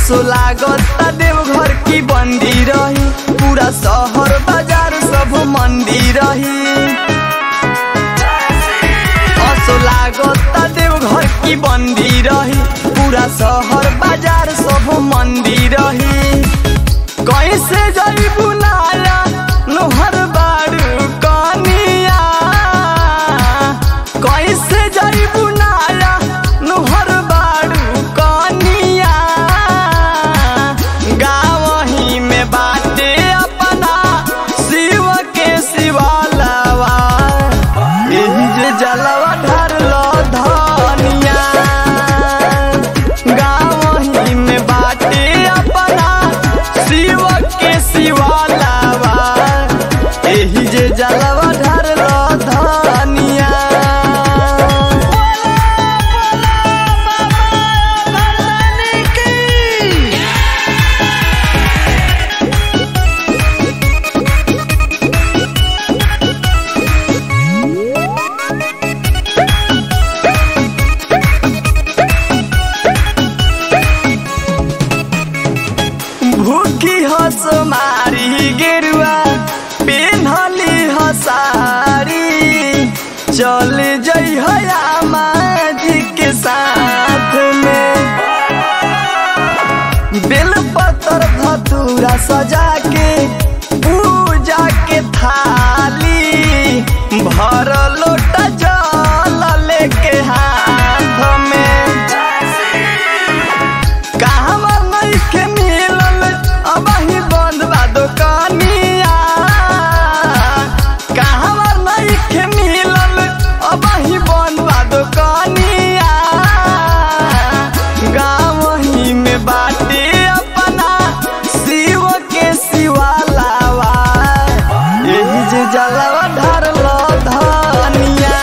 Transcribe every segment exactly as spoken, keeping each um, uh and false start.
असो लागता देवघर की बंदी रही, पूरा शहर बाजार सब मंदी रही। असो लागता देवघर की बंदी रही, पूरा शहर बाजार सब मंदी रही। कैसे जइबू नाया नोहर बारू कनिया, कैसे जइबू नाया नोहर बारू कनिया। गाँवही में बाटे अपना शिव के शिवालवा, एही जे जलवा ढारलो धनिया। गाँवही में बाटे अपना शिव के शिवालवा, एही जे जलवा ढारलो धनिया। भूखी हस मारी गेरुआ पेन्हली हसारी, चल जई माजी के साथ में। बेल पत्तर धतूरा सजा के पूजा के थाली, भर लोटा जल लेके हाथ में। कहवा नइखे मिलल अबही बंद बा दुकानिया, कहवा नइखे मिलल अबही बंद बा दुकानिया। गाँवही में बाटे अपना शिव के शिवालवा, एही जे जलवा ढारलो धनिया।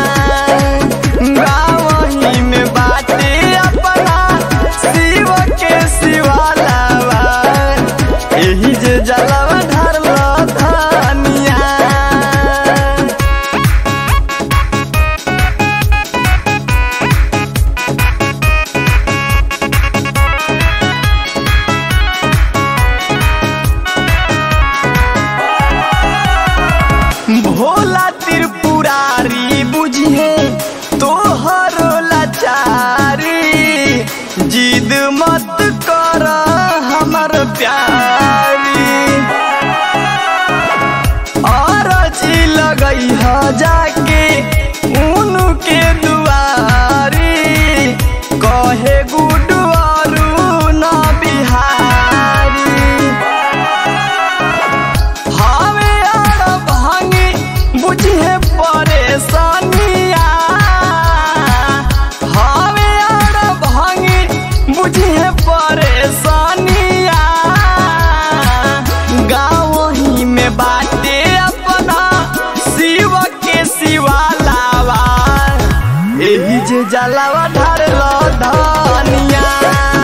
गाँवही में बाटे अपना शिव के शिवालवा, एही जे जलवा ढारलो धनिया। भोला त्रिपुरारी बुझिए तोहरो लाचारी, जिद मत कर हमर प्यारी। अरजी लगई ह जाके उनके दुआरी, कहे गुडू अरुण बिहारी। हवे अड़ भांगी बुझिए परेशानिया, हवे अड़ भांगी बुझिए परेशानिया। गाँवही में बाटे अपना शिव के शिवालवा, एही जे जलवा ढारलो धनिया।